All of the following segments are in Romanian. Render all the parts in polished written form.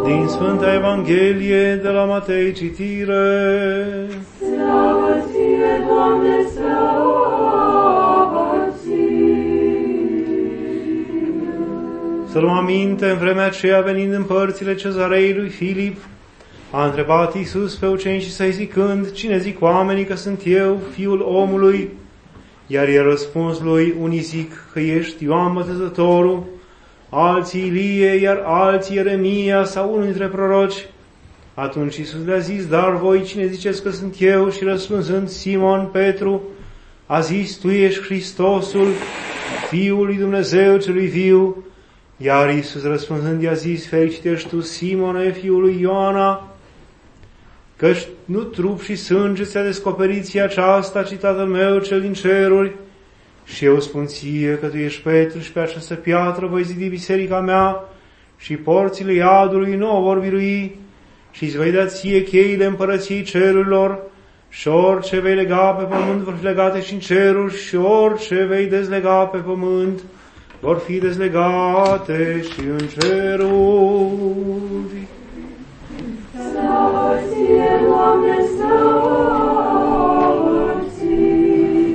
Din Sfânta Evanghelie de la Matei citire. Slavă ție, Doamne, slavă ție! Să luăm aminte, în vremea aceea, venind în părțile cezarei lui Filip, a întrebat Iisus pe ucenicii săi zicând, cine zic oamenii că sunt eu, Fiul omului? Iar i-a răspuns lui, unii zic că ești Ioan Botezătorul, alții Ilie, iar alții Ieremia sau unul dintre proroci. Atunci Iisus le-a zis, dar voi cine ziceți că sunt eu? Și răspunzând Simon Petru, a zis, tu ești Hristosul, Fiul lui Dumnezeu celui viu. Iar Iisus răspunzând i-a zis, fericit ești tu, Simone, fiul lui Ioana, căci nu trup și sânge ți-a descoperit ție aceasta, ci Tatăl meu cel din ceruri. Și eu spun ție că tu ești Petru și pe această piatră voi zidi biserica mea și porțile iadului nu o vor birui și îți voi da ție cheile împărăției cerurilor și orice vei lega pe pământ vor fi legate și în ceruri și orice vei dezlega pe pământ vor fi dezlegate și în ceruri. Slavă ție, Doamne, slavă ție!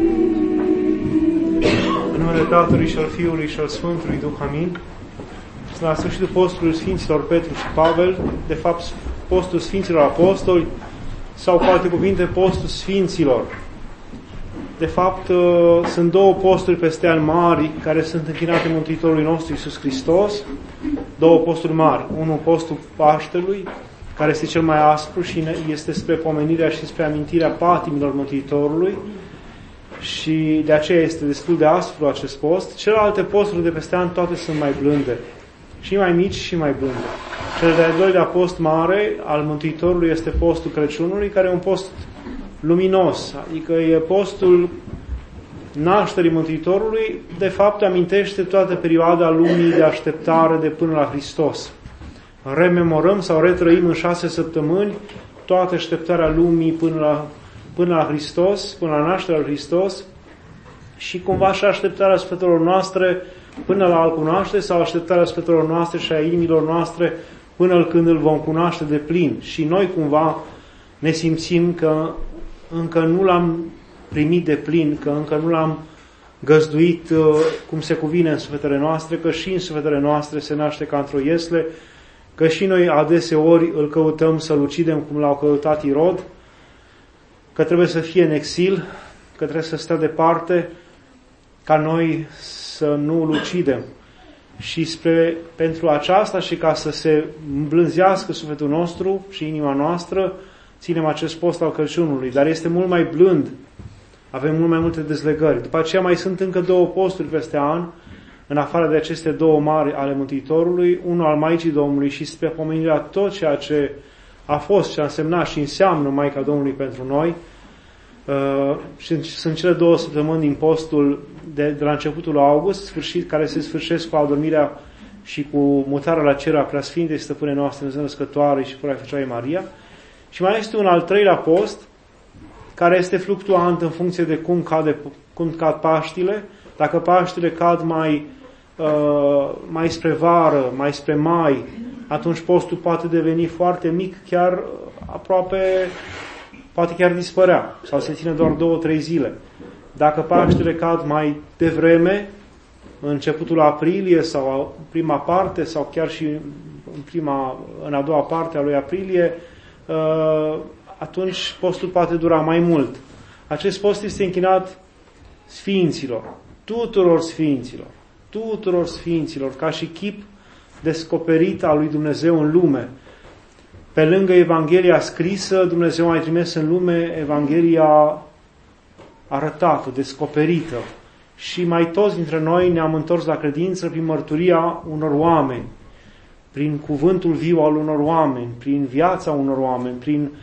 În numele Tatălui și al Fiului și al Sfântului Duh, amin. La sfârșitul postului Sfinților Petru și Pavel, de fapt postul Sfinților Apostoli, sau cu alte cuvinte, postul Sfinților. De fapt, sunt două posturi peste ani mari care sunt închinate Mântuitorului nostru Iisus Hristos. Două posturi mari. Unul, postul Paștelui, care este cel mai aspru și este spre pomenirea și spre amintirea patimilor Mântuitorului. Și de aceea este destul de aspru acest post. Celelalte posturi de peste an, toate sunt mai blânde. Și mai mici și mai blânde. Cel de-al doilea post mare al Mântuitorului este postul Crăciunului, care e un post luminos, adică e postul nașterii Mântuitorului, de fapt amintește toată perioada lumii de așteptare de până la Hristos. Rememorăm sau retrăim în 6 săptămâni toată așteptarea lumii până la Hristos, până la nașterea lui Hristos și cumva și așteptarea sufletelor noastre până la a-L cunoaște sau așteptarea sufletelor noastre și a inimilor noastre până când îl vom cunoaște de plin. Și noi cumva ne simțim că încă nu l-am primit de plin, că încă nu l-am găzduit cum se cuvine în sufletele noastre, că și în sufletele noastre se naște ca într-o iesle, că și noi adeseori îl căutăm să-l ucidem cum l-au căutat Irod, că trebuie să fie în exil, că trebuie să stea departe, ca noi să nu îl ucidem. Și pentru aceasta și ca să se îmblânzească sufletul nostru și inima noastră, ținem acest post al Crăciunului, dar este mult mai blând. Avem mult mai multe dezlegări. După aceea mai sunt încă două posturi peste an, în afară de aceste două mari ale Mântuitorului, unul al Maicii Domnului și spre pomenirea tot ceea ce a fost, ce a însemnat și înseamnă Maica Domnului pentru noi. Și sunt cele 2 săptămâni din postul de la începutul august, care se sfârșesc cu adormirea și cu mutarea la cer a Preasfintei Stăpâne noastre Dumnezeu Născătoare și Pururea Fecioarei Maria. Și mai este un al 3-lea post, care este fluctuant în funcție de cum cad Paștile. Dacă Paștile cad mai spre vară, mai spre mai, atunci postul poate deveni foarte mic, chiar aproape, poate chiar dispărea, sau se ține doar 2-3 zile. Dacă Paștile cad mai devreme, în începutul aprilie sau prima parte, sau chiar și în a doua parte a lui aprilie, atunci postul poate dura mai mult. Acest post este închinat Sfinților, tuturor Sfinților, ca și chip descoperit al lui Dumnezeu în lume. Pe lângă Evanghelia scrisă, Dumnezeu a mai trimis în lume Evanghelia arătată, descoperită. Și mai toți dintre noi ne-am întors la credință prin mărturia unor oameni, prin cuvântul viu al unor oameni, prin viața unor oameni,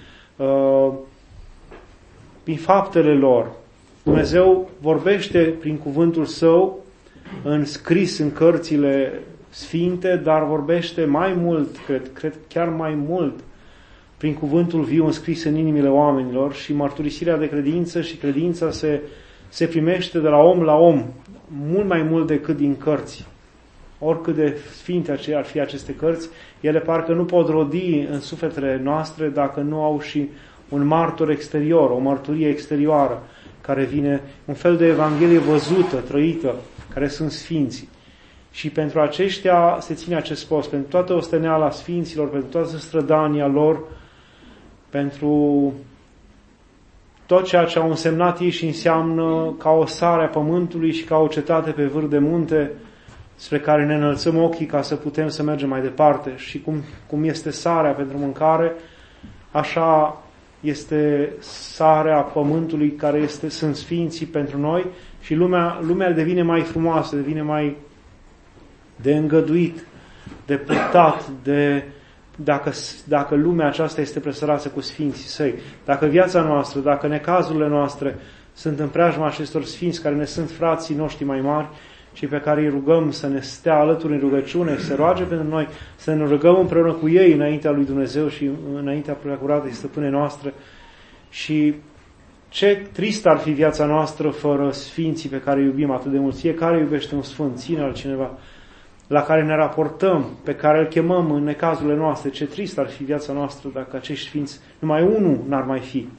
prin faptele lor. Dumnezeu vorbește prin cuvântul Său, înscris în cărțile sfinte, dar vorbește mai mult, cred chiar mai mult, prin cuvântul viu înscris în inimile oamenilor și mărturisirea de credință și credința se primește de la om la om, mult mai mult decât din cărți. oricât de sfinte ar fi aceste cărți, ele parcă nu pot rodi în sufletele noastre dacă nu au și un martor exterior, o mărturie exterioară, care vine, un fel de Evanghelie văzută, trăită, care sunt sfinții. Și pentru aceștia se ține acest post, pentru toată osteneala sfinților, pentru toată strădania lor, pentru tot ceea ce au însemnat ei și înseamnă ca o sare a pământului și ca o cetate pe vârf de munte spre care ne înălțăm ochii ca să putem să mergem mai departe. Și cum este sarea pentru mâncare, așa este sarea pământului care sunt sfinții pentru noi și lumea devine mai frumoasă, devine mai de îngăduit, de purtat, dacă lumea aceasta este presărată cu sfinții săi. Dacă viața noastră, dacă necazurile noastre sunt în preajma acestor sfinți care ne sunt frații noștri mai mari și pe care îi rugăm să ne stea alături în rugăciune, să roage pentru noi, să ne rugăm împreună cu ei înaintea lui Dumnezeu și înaintea preacuratei stăpâne noastre. Și ce trist ar fi viața noastră fără sfinții pe care îi iubim atât de mult. Fiecare iubește un sfânt, ține altcineva, la care ne raportăm, pe care îl chemăm în necazurile noastre. Ce trist ar fi viața noastră dacă acești sfinți, numai unul n-ar mai fi.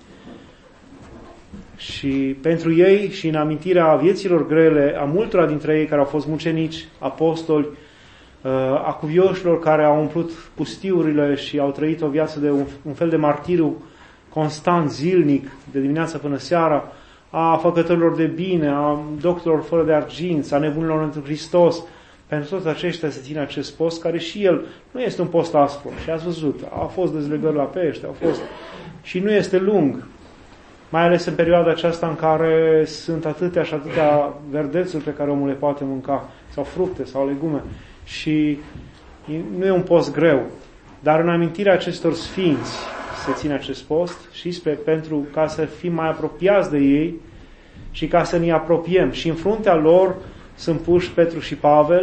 Și pentru ei și în amintirea vieților grele a multora dintre ei care au fost mucenici, apostoli, a cuvioșilor care au umplut pustiurile și au trăit o viață de un fel de martiriu constant, zilnic, de dimineața până seara, a făcătorilor de bine, a doctorilor fără de arginți, a nebunilor într Hristos. Pentru toți aceștia se ține acest post, care și el nu este un post aspru. Și ați văzut, au fost dezlegări la pește, și nu este lung. Mai ales în perioada aceasta în care sunt atâtea și atâtea verdețuri pe care omul le poate mânca, sau fructe, sau legume. Și nu e un post greu. Dar în amintirea acestor sfinți se ține acest post și pentru ca să fim mai apropiați de ei și ca să ne apropiem. Și în fruntea lor sunt puși Petru și Pavel,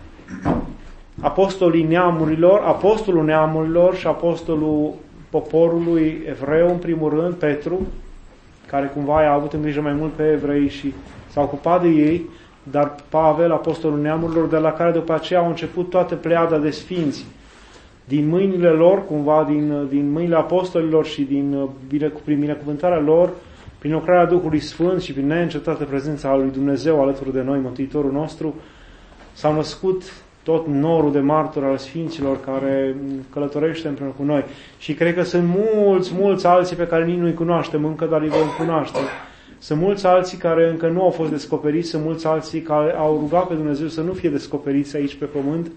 apostolii neamurilor, apostolul neamurilor și apostolul poporului evreu, în primul rând, Petru, care cumva a avut în grijă mai mult pe evrei și s-a ocupat de ei, dar Pavel, apostolul neamurilor, de la care după aceea au început toată pleiada de sfinți. Din mâinile lor, cumva din mâinile apostolilor și prin binecuvântarea lor, prin lucrarea Duhului Sfânt și prin neîncetată prezența lui Dumnezeu alături de noi, Mântuitorul nostru, s-au născut tot norul de martori al Sfinților care călătorește împreună cu noi. Și cred că sunt mulți alții pe care nici nu-i cunoaștem încă, dar îi vom cunoaște. Sunt mulți alții care încă nu au fost descoperiți, sunt mulți alții care au rugat pe Dumnezeu să nu fie descoperiți aici pe pământ,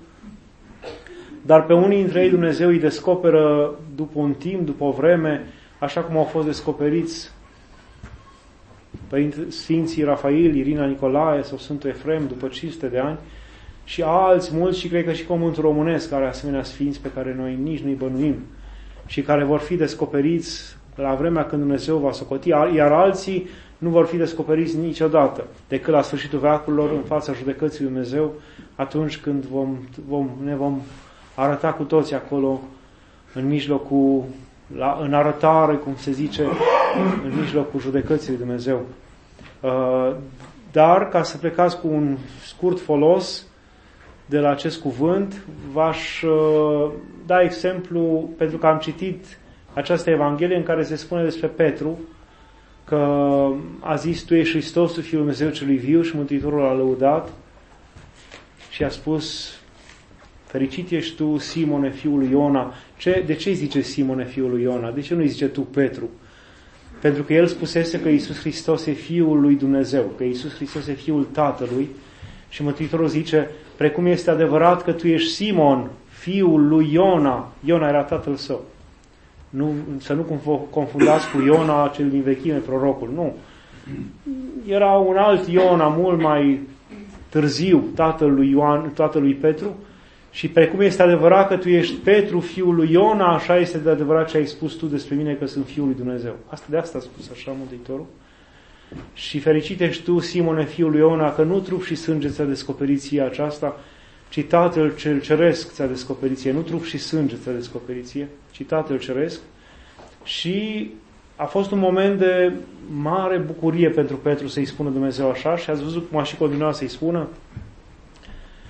dar pe unii dintre ei Dumnezeu îi descoperă după un timp, după o vreme, așa cum au fost descoperiți Părinte Sfinții Rafael, Irina Nicolae sau Sfântul Efrem după 500 de ani și alți mulți, și cred că și Pământul Românesc are asemenea sfinți pe care noi nici nu-i bănuim și care vor fi descoperiți la vremea când Dumnezeu va socoti, iar alții nu vor fi descoperiți niciodată decât la sfârșitul veacurilor în fața judecății lui Dumnezeu, atunci când ne vom arăta cu toți acolo în mijlocul, în arătare, cum se zice, în mijlocul judecății lui Dumnezeu. Dar, ca să plecați cu un scurt folos de la acest cuvânt, v-aș da exemplu, pentru că am citit această Evanghelie în care se spune despre Petru că a zis: Tu ești Hristosul, Fiul Dumnezeu celui viu, și Mântuitorul l-a lăudat și a spus: Fericit ești tu, Simone, fiul lui Iona. De ce îi zice Simone, fiul lui Iona? De ce nu îi zice tu, Petru? Pentru că el spusese că Iisus Hristos e Fiul lui Dumnezeu, că Iisus Hristos e Fiul Tatălui, și Mântuitorul zice: precum este adevărat că tu ești Simon, fiul lui Iona. Iona era tatăl său. Să nu confundați cu Iona, cel din vechime, prorocul. Nu. Era un alt Iona, mult mai târziu, tatăl lui Petru. Și precum este adevărat că tu ești Petru, fiul lui Iona, așa este de adevărat ce ai spus tu despre mine, că sunt Fiul lui Dumnezeu. De asta a spus așa Mântuitorul. Și fericit ești tu, Simone, fiul lui Iona, că nu trup și sânge ți-a descoperit ție aceasta, ci Tatăl cel Ceresc ți-a descoperit ție. Nu trup și sânge ți-a descoperit ție, ci Tatăl Ceresc. Și a fost un moment de mare bucurie pentru Petru să-i spună Dumnezeu așa, și ați văzut cum a și continuat să-i spună.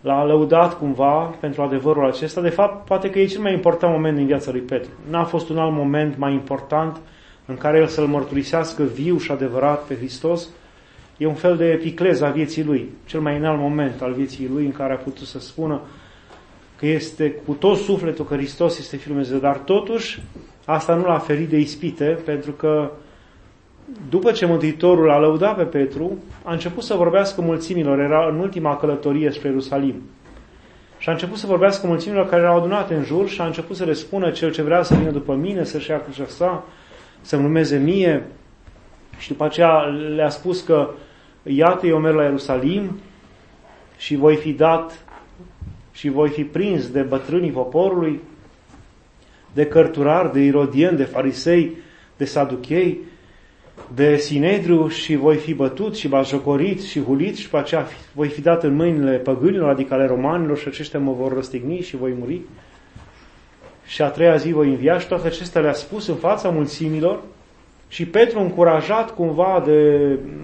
l-a lăudat cumva pentru adevărul acesta. De fapt, poate că e cel mai important moment din viața lui Petru. N-a fost un alt moment mai important în care el să-L mărturisească viu și adevărat pe Hristos. E un fel de epiclez a vieții lui, cel mai înalt moment al vieții lui în care a putut să spună că este cu tot sufletul că Hristos este Fiul Lui Dumnezeu. Dar totuși, asta nu l-a ferit de ispite, pentru că după ce Mântuitorul a lăudat pe Petru, a început să vorbească mulțimilor, era în ultima călătorie spre Ierusalim. Și a început să vorbească mulțimilor care erau adunate în jur și a început să le spună: cel ce vrea să vină după mine, să-și ia crucea sa, să-mi urmeze mie. Și după aceea le-a spus că iată, eu merg la Ierusalim și voi fi dat și voi fi prins de bătrânii poporului, de cărturari, de irodieni, de farisei, de saduchei, de Sinedriu și voi fi bătut și batjocorit și hulit și după aceea voi fi dat în mâinile păgânilor, adică ale romanilor, și aceștia mă vor răstigni și voi muri. Și a treia zi voi învia. Și toate acestea le-a spus în fața mulțimilor și Petru, încurajat cumva de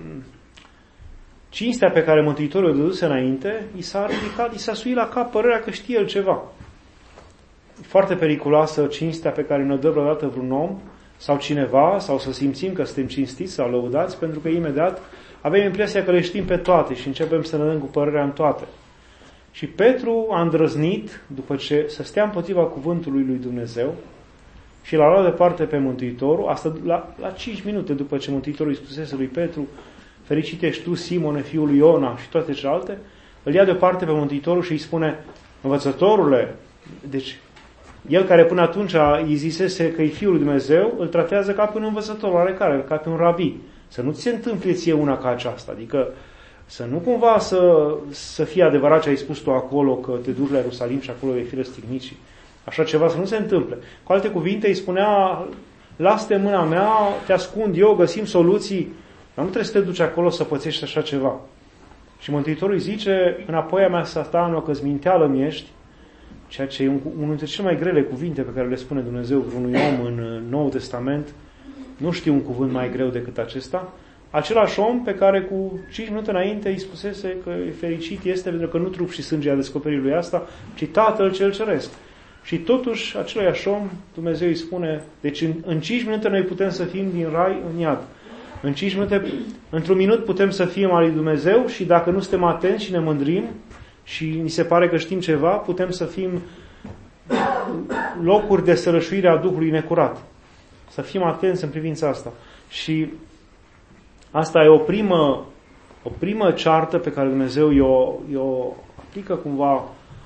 cinstea pe care Mântuitorul o dăduse înainte, i s-a ridicat, i s-a suit la cap părerea că știe el ceva. E foarte periculoasă cinstea pe care ne-o dă vreodată vreun om sau cineva, sau să simțim că suntem cinstiți sau lăudați, pentru că imediat avem impresia că le știm pe toate și începem să ne dăm cu părerea în toate. Și Petru a îndrăznit, după ce să stea împotriva cuvântului lui Dumnezeu și l-a luat departe pe Mântuitorul, asta la 5 minute după ce Mântuitorul îi spusese lui Petru: fericit ești tu, Simone, fiul lui Iona, și toate celelalte, îl ia deoparte pe Mântuitorul și îi spune: învățătorule, deci el care până atunci îi zisese că e Fiul lui Dumnezeu, îl tratează ca pe un învățător oarecare, ca pe un rabi. Să nu ți se întâmple ție una ca aceasta, adică să nu cumva să fie adevărat ce ai spus tu acolo, că te duci la Ierusalim și acolo vei fi răstignit și așa ceva, să nu se întâmple. Cu alte cuvinte îi spunea: lasă-te în mâna mea, te ascund eu, găsim soluții, dar nu trebuie să te duci acolo să pățești așa ceva. Și Mântuitorul îi zice: înapoi a mea, Satanul, că-ți minteală-mi ești, ceea ce e unul dintre cele mai grele cuvinte pe care le spune Dumnezeu vreunui om în Noul Testament. Nu știu un cuvânt mai greu decât acesta. Același om pe care cu 5 minute înainte îi spusese că fericit este pentru că nu trup și sânge a descoperit lui asta, ci Tatăl cel Ceresc. Și totuși, același om, Dumnezeu îi spune: deci în 5 minute noi putem să fim din rai în iad. În 5 minute, într-un minut putem să fim al lui Dumnezeu și dacă nu suntem atenți și ne mândrim și ni se pare că știm ceva, putem să fim locuri de sărășuire a Duhului necurat. Să fim atenți în privința asta. Și asta e o primă ceartă pe care Dumnezeu i-o aplică cumva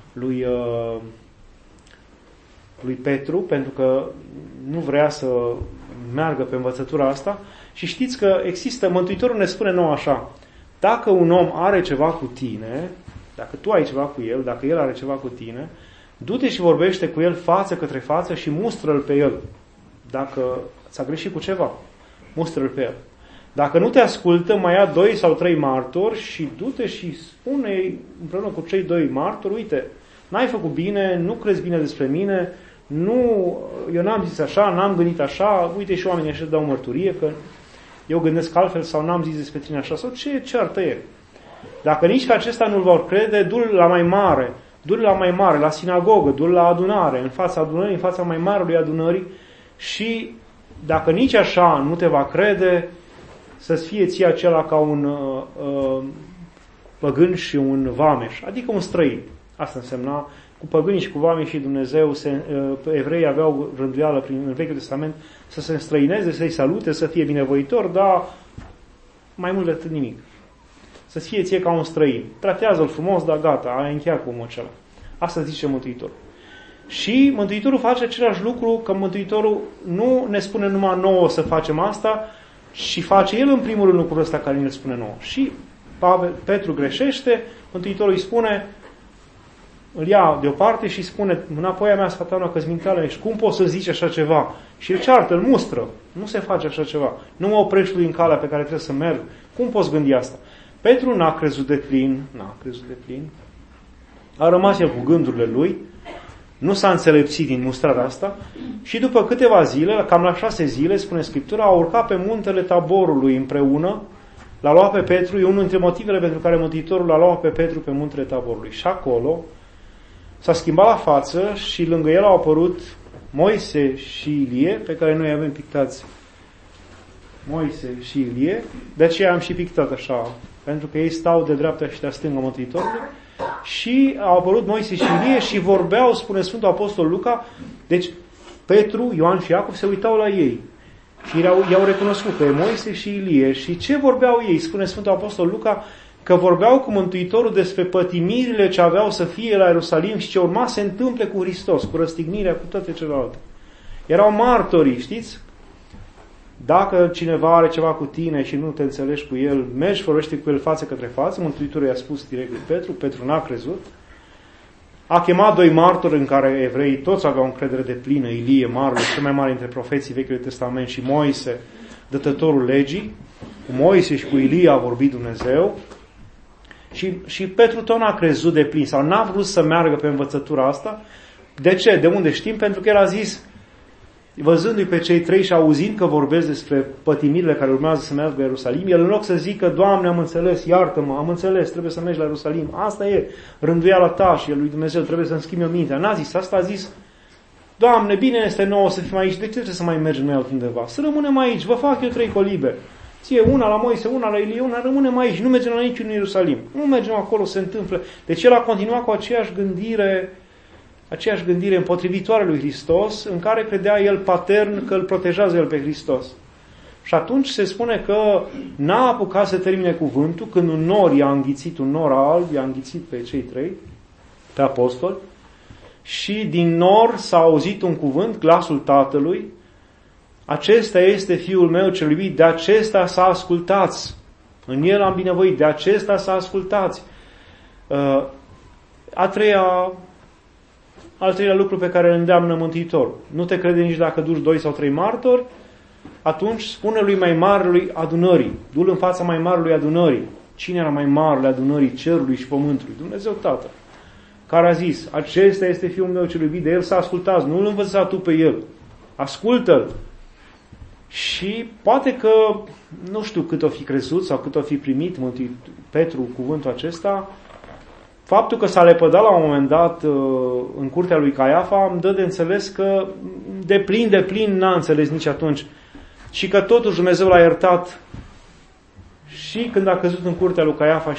lui Petru, pentru că nu vrea să meargă pe învățătura asta. Și știți că există, Mântuitorul ne spune nouă așa: dacă un om are ceva cu tine, dacă tu ai ceva cu el, dacă el are ceva cu tine, du-te și vorbește cu el față către față și mustră-l pe el. Dacă ți-a greșit cu ceva, mustră-l pe el. Dacă nu te ascultă, mai ia 2 sau 3 martori și du-te și spune împreună cu cei 2 martori: uite, n-ai făcut bine, nu crezi bine despre mine, eu n-am zis așa, n-am gândit așa, uite și oamenii așa dau mărturie că eu gândesc altfel sau n-am zis despre tine așa, sau ce ceartă e. Dacă nici că acesta nu-l vor crede, du-l la mai mare, la sinagogă, du-l la adunare, în fața adunării, în fața mai marelui adunării, și dacă nici așa nu te va crede, să-ți fie ție acela ca un păgân și un vameș, adică un străin. Asta însemna, cu păgânii și cu vameșii și Dumnezeu, evreii aveau rânduială în Vechiul Testament să se înstrăineze, să-i salute, să fie binevoitor, dar mai mult decât nimic. Să-ți fie ție ca un străin. Tratează-l frumos, dar gata, ai încheiat cu omul acela. Asta zice Mântuitorul. Și Mântuitorul face același lucru, că Mântuitorul nu ne spune numai nouă să facem asta, și face el în primul rând lucrul ăsta care ne spune nouă. Și Petru greșește, Mântuitorul îi spune, îl ia deoparte și spune: înapoi a mea, Satanul, că-ți minteală ești, cum poți să zici așa ceva? Și îl ceartă, îl mustră. Nu se face așa ceva. Nu mă oprești lui în calea pe care trebuie să merg. Cum poți gândi asta? Petru n-a crezut de plin. A rămas el cu gândurile lui, nu s-a înțelepțit din mustrarea asta și după câteva zile, cam la 6 zile, spune Scriptura, a urcat pe muntele Taborului împreună l-a luat pe Petru, e unul dintre motivele pentru care Mântuitorul l-a luat pe Petru pe muntele Taborului. Și acolo s-a schimbat la față și lângă el au apărut Moise și Ilie, pe care noi avem pictați Moise și Ilie, de aceea am și pictat așa, pentru că ei stau de dreapta și de stânga Mântuitorului. Și au apărut Moise și Ilie și vorbeau, spune Sfântul Apostol Luca, deci Petru, Ioan și Iacov se uitau la ei și i-au recunoscut pe Moise și Ilie. Și ce vorbeau ei? Spune Sfântul Apostol Luca că vorbeau cu Mântuitorul despre pătimirile ce aveau să fie la Ierusalim și ce urma să se întâmple cu Hristos, cu răstignirea, cu toate celelalte. Erau martorii, știți? Dacă cineva are ceva cu tine și nu te înțelegi cu el, mergi, vorbește cu el față către față. Mântuitorul i-a spus direct lui Petru, Petru n-a crezut. A chemat 2 martori în care evreii toți aveau încredere de plină, Ilie, marele, cel mai mare dintre profeții Vechiului Testament, și Moise, dătătorul legii. Cu Moise și cu Ilie a vorbit Dumnezeu. Și Petru tot n-a crezut de plin sau n-a vrut să meargă pe învățătura asta. De ce? De unde știm? Pentru că el a zis, văzându-i pe cei 3 și auzind că vorbesc despre pătimirile care urmează să meargă la Ierusalim, el în loc să zică, Doamne, am înțeles, iartă-mă, am înțeles, trebuie să mergi la Ierusalim, asta e rânduiala ta și el lui Dumnezeu, trebuie să-mi schimbi o mintea. N-a zis asta, a zis, Doamne, bine este nouă să fim aici, de ce trebuie să mai mergem noi altundeva? Să rămânem aici, vă fac eu 3 colibe. Ție una la Moise, una la Ilie, una, rămânem aici, nu mergem la niciun Ierusalim. Nu mergem acolo, se întâmplă. Deci el a continuat cu aceeași gândire împotrivitoare lui Hristos, în care credea el patern că îl protejează el pe Hristos. Și atunci se spune că n-a apucat să termine cuvântul, când un nor i-a înghițit, un nor alb i-a înghițit pe cei 3, pe apostoli, și din nor s-a auzit un cuvânt, glasul Tatălui, acesta este Fiul meu cel iubit, de acesta să ascultați. În el am binevoit, de acesta să ascultați. Al treilea lucru pe care îl îndeamnă Mântuitorul. Nu te crede nici dacă duci 2 sau 3 martori, atunci spune lui mai marelui adunării. Du-l în fața mai marelui adunării. Cine era mai marele adunării cerului și pământului? Dumnezeu Tatăl, care a zis, acesta este Fiul meu cel iubit, de el să ascultați. Nu îl învăța tu pe el. Ascultă-l. Și poate că, nu știu cât o fi crezut sau cât o fi primit Petru cuvântul acesta, faptul că s-a lepădat la un moment dat în curtea lui Caiafa îmi dă de înțeles că de plin n-a înțeles nici atunci și că totuși Dumnezeu l-a iertat și când a căzut în curtea lui Caiafa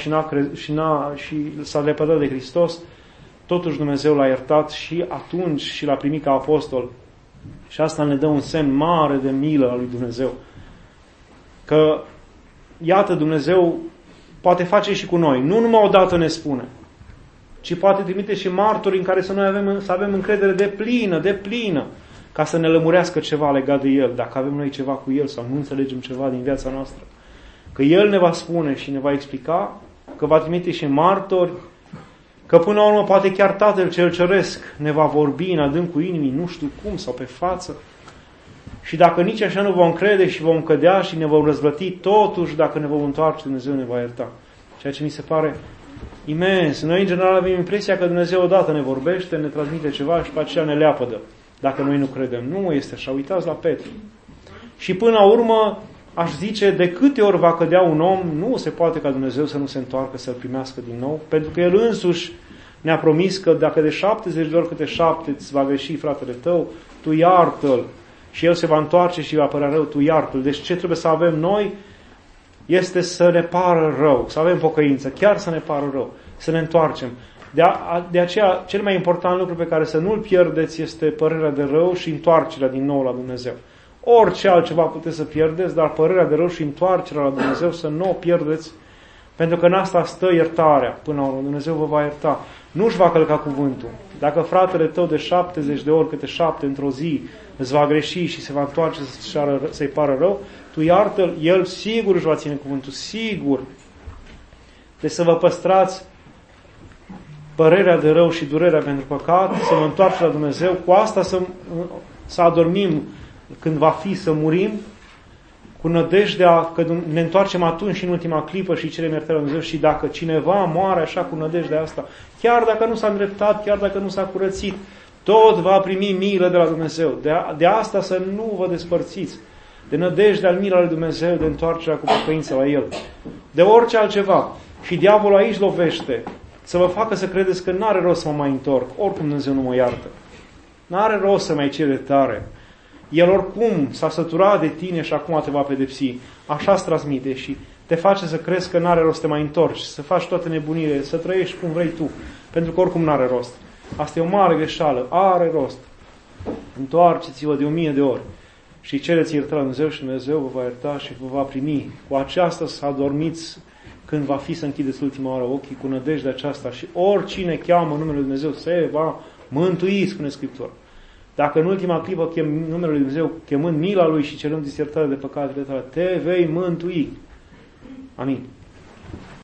și s-a lepădat de Hristos, totuși Dumnezeu l-a iertat și atunci și l-a primit ca apostol. Și asta ne dă un semn mare de milă a lui Dumnezeu. Că, iată, Dumnezeu poate face și cu noi. Nu numai odată ne spune, ci poate trimite și martori în care să avem încredere de plină, ca să ne lămurească ceva legat de El, dacă avem noi ceva cu El sau nu înțelegem ceva din viața noastră. Că El ne va spune și ne va explica, că va trimite și martori, că până la urmă poate chiar Tatăl cel Ceresc ne va vorbi în adâncul inimii, nu știu cum, sau pe față. Și dacă nici așa nu vom crede și vom cădea și ne vom răzvrăti, totuși dacă ne vom întoarce, Dumnezeu ne va ierta. Ceea ce mi se pare imens. Noi în general avem impresia că Dumnezeu odată ne vorbește, ne transmite ceva și pe aceea ne leapădă. Dacă noi nu credem. Nu este așa. Uitați la Petru. Și până la urmă, aș zice, de câte ori va cădea un om, nu se poate ca Dumnezeu să nu se întoarcă, să-l primească din nou, pentru că El însuși ne-a promis că dacă de 70 de ori câte 7 îți va greși fratele tău, tu iartă-l și el se va întoarce și va părea rău, tu iartă-l. Deci ce trebuie să avem noi este să ne pară rău, să avem pocăință, chiar să ne pară rău, să ne întoarcem. De aceea, cel mai important lucru pe care să nu-l pierdeți este părerea de rău și întoarcerea din nou la Dumnezeu. Orice altceva puteți să pierdeți, dar părerea de rău și întoarcerea la Dumnezeu să nu o pierdeți, pentru că în asta stă iertarea. Până la urmă, Dumnezeu vă va ierta. Nu își va călca cuvântul. Dacă fratele tău de 70 de ori câte 7 într-o zi îți va greși și se va întoarce să-i pară rău, tu iartă-l, el sigur își va ține cuvântul, sigur. Deci să vă păstrați părerea de rău și durerea pentru păcat, să vă întoarce la Dumnezeu, cu asta să adormim când va fi să murim, cu nădejdea că ne întoarcem atunci și în ultima clipă și cerem iertarea lui Dumnezeu. Și dacă cineva moare așa cu nădejdea asta, chiar dacă nu s-a îndreptat, chiar dacă nu s-a curățit, tot va primi milă de la Dumnezeu. De asta să nu vă despărțiți. de nădejde al milei lui Dumnezeu, de întoarcerea cu pocăință la El, de orice altceva. Și diavolul aici lovește, să vă facă să credeți că n-are rost să mă mai întorc, oricum Dumnezeu nu mă iartă. N-are rost să mai cere tare. El oricum s-a săturat de tine și acum te va pedepsi. Așa îți transmite și te face să crezi că n-are rost să te mai întorci, să faci toate nebunile, să trăiești cum vrei tu, pentru că oricum n-are rost. Asta e o mare greșeală. Are rost. Întoarceți-vă de 1000 de ori și cereți iertare la Dumnezeu și Dumnezeu vă va ierta și vă va primi. Cu aceasta să adormiți când va fi să închideți ultima oară ochii, cu nădejdea aceasta, și oricine cheamă numele lui Dumnezeu se va mântui, spune Scriptura. Dacă în ultima clipă chem numele lui Dumnezeu, chemând mila Lui și cerând iertare de păcatele tale, te vei mântui. Amin.